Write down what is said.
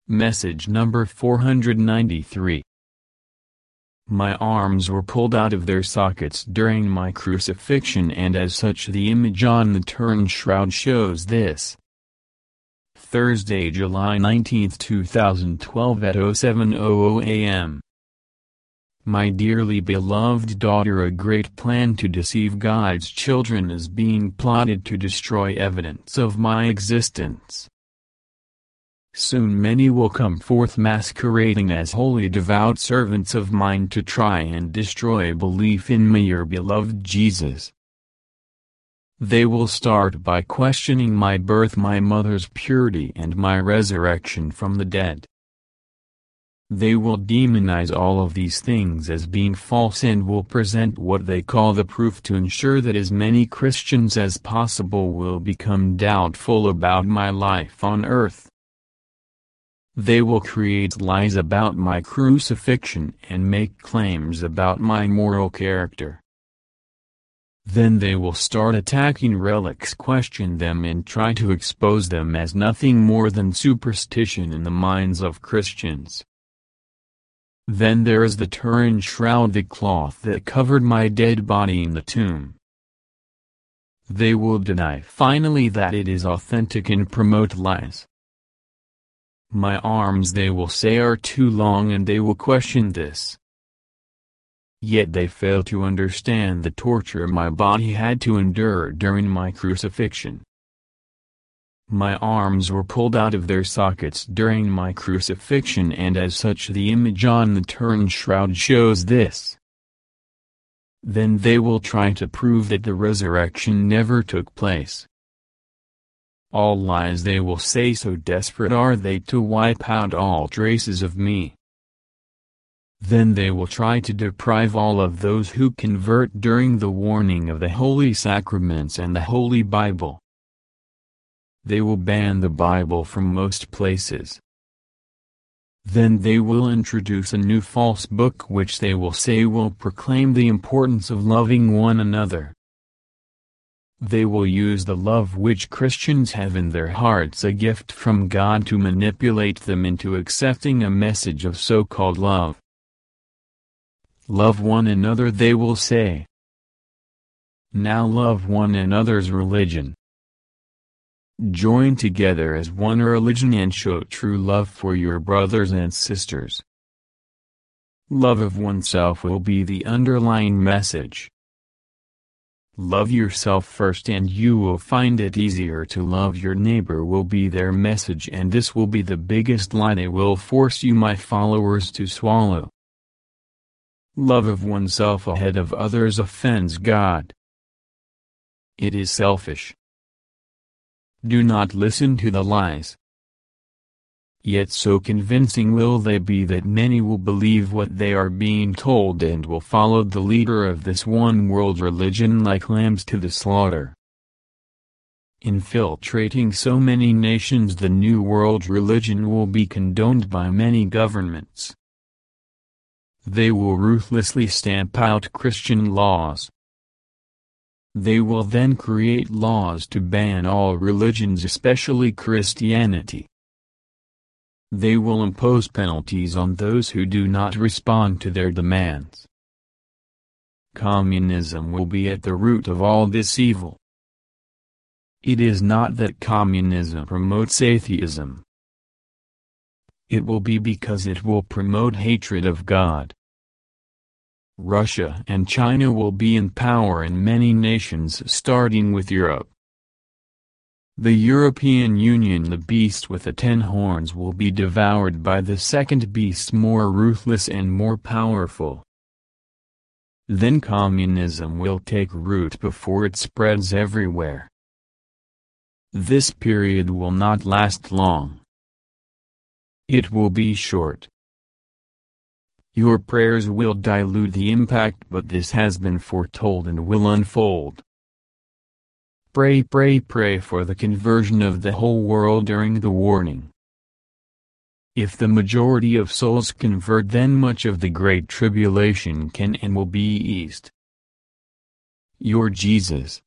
Message number 493. My arms were pulled out of their sockets during my crucifixion, and as such the image on the turned shroud shows this. Thursday, July 19, 2012 at 07:00 a.m. My dearly beloved daughter, a great plan to deceive God's children is being plotted to destroy evidence of my existence. Soon many will come forth masquerading as holy devout servants of mine to try and destroy belief in me, your beloved Jesus. They will start by questioning my birth, my mother's purity, and my resurrection from the dead. They will demonize all of these things as being false and will present what they call the proof to ensure that as many Christians as possible will become doubtful about my life on earth. They will create lies about my crucifixion and make claims about my moral character. Then they will start attacking relics, question them, and try to expose them as nothing more than superstition in the minds of Christians. Then there is the Turin shroud, the cloth that covered my dead body in the tomb. They will deny finally that it is authentic and promote lies. My arms, they will say, are too long, and they will question this. Yet they fail to understand the torture my body had to endure during my crucifixion. My arms were pulled out of their sockets during my crucifixion, and as such the image on the turned shroud shows this. Then they will try to prove that the resurrection never took place. All lies, they will say, so desperate are they to wipe out all traces of me. Then they will try to deprive all of those who convert during the warning of the holy sacraments and the Holy Bible. They will ban the Bible from most places. Then they will introduce a new false book which they will say will proclaim the importance of loving one another. They will use the love which Christians have in their hearts, a gift from God, to manipulate them into accepting a message of so-called love. Love one another, they will say. Now love one another's religion. Join together as one religion and show true love for your brothers and sisters. Love of oneself will be the underlying message. Love yourself first and you will find it easier to love your neighbor will be their message, and this will be the biggest lie they will force you, my followers, to swallow. Love of oneself ahead of others offends God. It is selfish. Do not listen to the lies. Yet so convincing will they be that many will believe what they are being told and will follow the leader of this one world religion like lambs to the slaughter. Infiltrating so many nations, the new world religion will be condoned by many governments. They will ruthlessly stamp out Christian laws. They will then create laws to ban all religions, especially Christianity. They will impose penalties on those who do not respond to their demands. Communism will be at the root of all this evil. It is not that communism promotes atheism. It will be because it will promote hatred of God. Russia and China will be in power in many nations, starting with Europe. The European Union, the beast with the 10 horns, will be devoured by the second beast, more ruthless and more powerful. Then communism will take root before it spreads everywhere. This period will not last long. It will be short. Your prayers will dilute the impact, but this has been foretold and will unfold. Pray, pray, pray for the conversion of the whole world during the warning. If the majority of souls convert, then much of the Great Tribulation can and will be eased. Your Jesus.